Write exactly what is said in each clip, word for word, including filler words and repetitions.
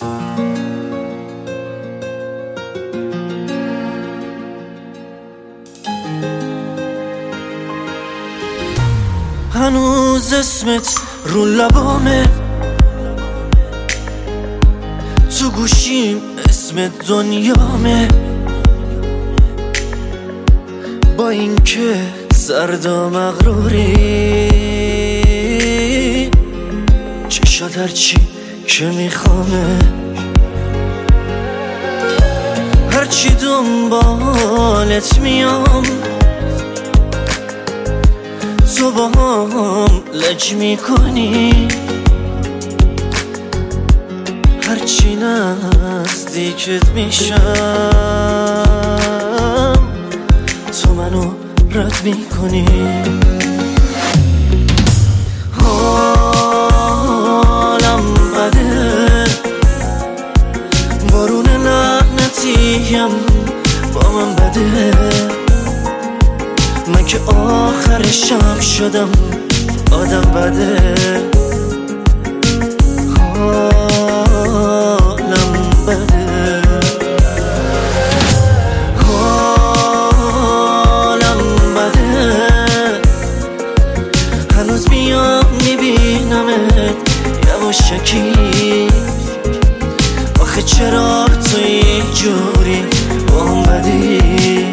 هنوز اسمت رو لبامه، تو گوشیم اسمت دنیامه. با اینکه سرد و مغروری، چشات هرچی که میخوامه. هرچی دنبالت میام، تو با هم لج میکنی. هرچی نزدیکت میشم، تو منو رد میکنی. حالم بده، بارون لعنتیم با من بده. من که آخر شب شدم آدم بده. حالم بده، حالم بده. هنوز میام میبینمت یواشکی. آخه چرا تو اینجوری با هم بدی؟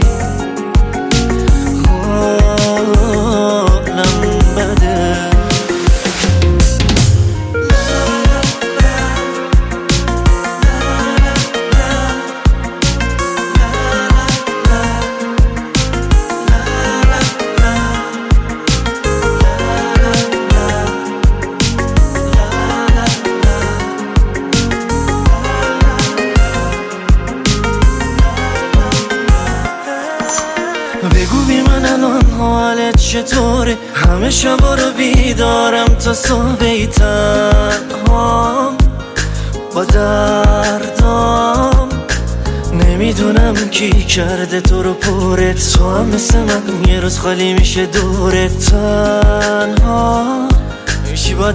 بگو بی من الان حالت چطوره؟ همه شبا رو بیدارم تا صبحی تنهام با دردام. نمیدونم کی کرده تو رو پرت، تو هم مثل من یه روز خالی میشه دورت. تنها میشی با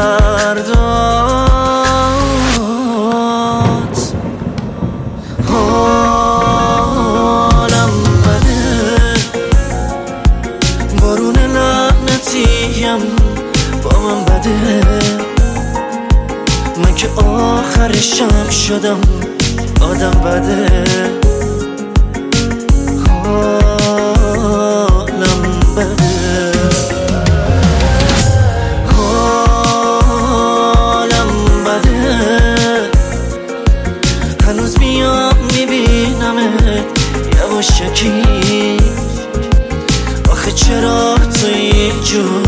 دردات. بارون لعنتیم با من بده. من که آخر شب شدم آدم بده. حالم بده، حالم بده. هنوز میام میبینمت یواشکی. آخه چرا تو اینجور